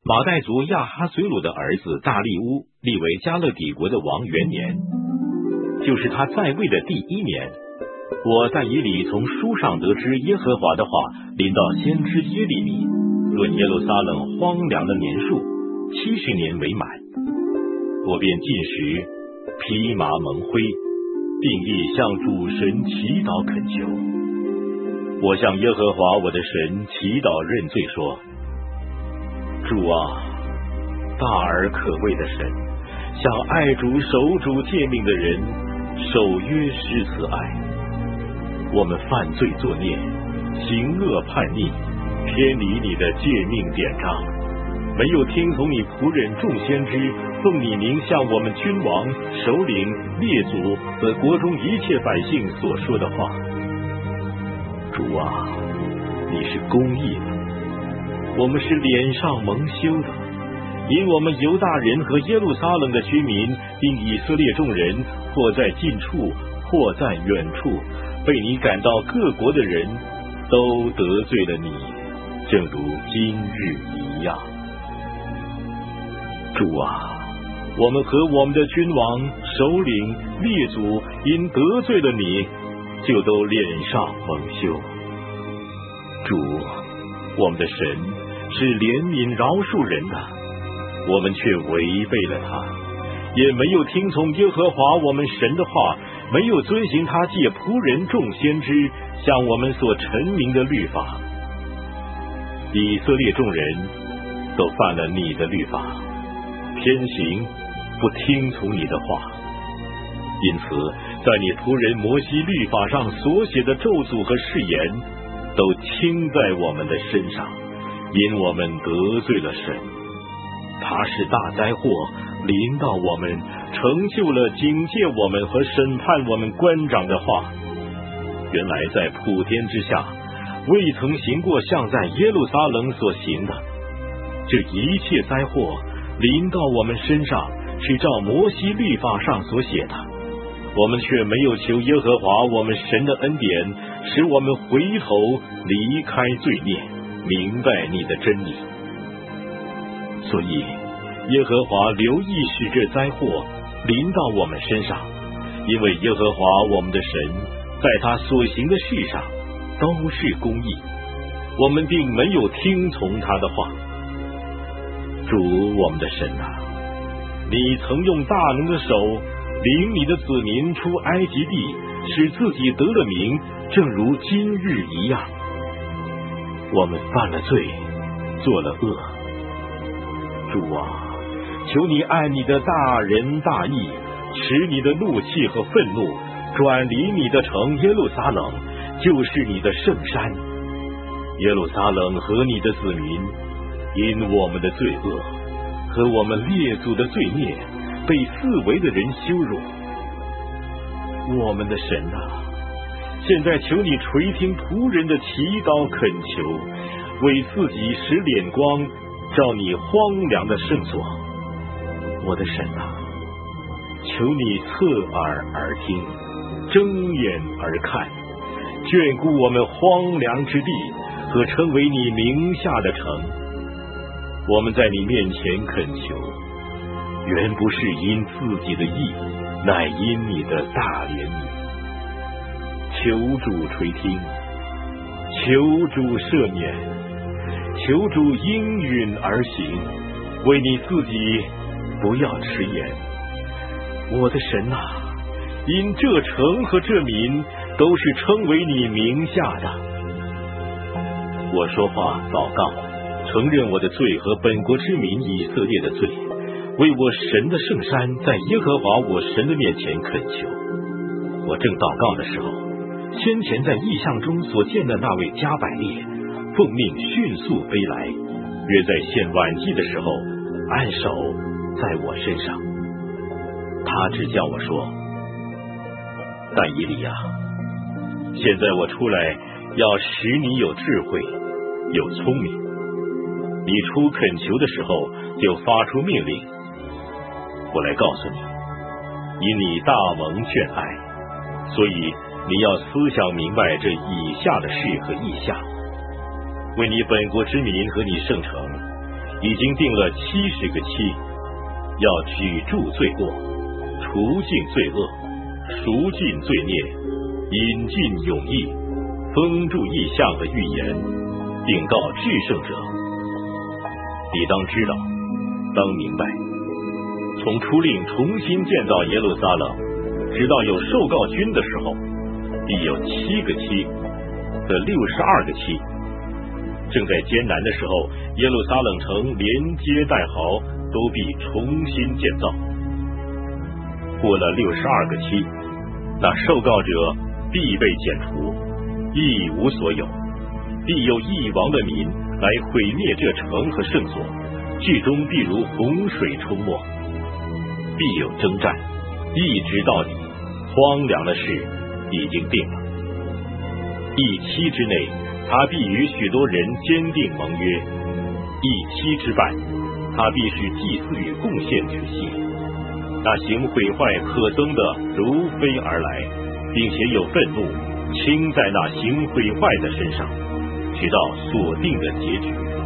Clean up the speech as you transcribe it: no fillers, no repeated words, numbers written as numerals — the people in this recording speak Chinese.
马代族亚哈随鲁的儿子大利乌立为加勒底国的王元年，就是他在位的第1年，我在以里从书上得知耶和华的话临到先知耶利米，论耶路撒冷荒凉的年数70年为满。我便进食，披麻蒙灰，并亦向主神祈祷恳求。我向耶和华我的神祈祷认罪说：主啊，大而可畏的神，向爱主守主诫命的人守约施慈爱。我们犯罪作孽，行恶叛逆，偏离你的诫命典章，没有听从你仆人众先知奉你名向我们君王、首领、列祖和国中一切百姓所说的话。主啊，你是公义的，我们是脸上蒙羞的，因我们犹大人和耶路撒冷的居民，并以色列众人，或在近处，或在远处，被你赶到各国的人，都得罪了你，正如今日一样。主啊，我们和我们的君王、首领、列祖因得罪了你，就都脸上蒙羞。主，我们的神是怜悯饶恕人的，我们却违背了他，也没有听从耶和华我们神的话，没有遵行他借仆人众先知向我们所陈明的律法。以色列众人都犯了你的律法，偏行不听从你的话，因此在你仆人摩西律法上所写的咒诅和誓言都倾在我们的身上，因我们得罪了神。他使大灾祸临到我们，成就了警戒我们和审判我们官长的话。原来在普天之下未曾行过像在耶路撒冷所行的。这一切灾祸临到我们身上，是照摩西律法上所写的，我们却没有求耶和华我们神的恩典，使我们回头离开罪孽，明白你的真理。所以耶和华留意使这灾祸临到我们身上，因为耶和华我们的神在他所行的事上都是公义，我们并没有听从他的话。主我们的神啊，你曾用大能的手领你的子民出埃及地，使自己得了名，正如今日一样。我们犯了罪，做了恶。主啊，求你按你的大仁大义，使你的怒气和愤怒转离你的城耶路撒冷，就是你的圣山。耶路撒冷和你的子民因我们的罪恶和我们列祖的罪孽，被四围的人羞辱。我们的神啊，现在求你垂听仆人的祈祷恳求，为自己使脸光照你荒凉的圣所。我的神啊，求你侧耳而听，睁眼而看，眷顾我们荒凉之地和称为你名下的城。我们在你面前恳求，原不是因自己的义，乃因你的大怜悯。求主垂听，求主赦免，求主应允而行，为你自己不要迟延。我的神啊，因这城和这民都是称为你名下的。我说话祷告，承认我的罪和本国之民以色列的罪，为我神的圣山在耶和华我神的面前恳求。我正祷告的时候，先前在异象中所见的那位加百列奉命迅速飞来，约在献晚祭的时候按手在我身上。他只叫我说：但以理啊，现在我出来要使你有智慧，有聪明。你出恳求的时候就发出命令。我来告诉你，因你大蒙眷爱，所以你要思想明白这以下的事和意象，为你本国之民和你圣城， 已经定了70个期，要举箸罪过，除尽罪恶，赎尽罪孽，引进永义，封住异象和预言，禀告至圣者。你当知道，当明白，从出令重新建造耶路撒冷，直到有受告军的时候，必有7个期和62个期。正在艰难的时候，耶路撒冷城连接带壕都必重新建造。过了62个期，那受告者必被剪除，一无所有，必有一王的民来毁灭这城和圣所，至终必如洪水冲没，必有征战，一直到底，荒凉的事已经定了。一期之内，他必与许多人坚定盟约；一期之半，他必使祭祀与贡献举行。那行毁坏可憎的如飞而来，并且有愤怒倾在那行毁坏的身上，直到所定的结局。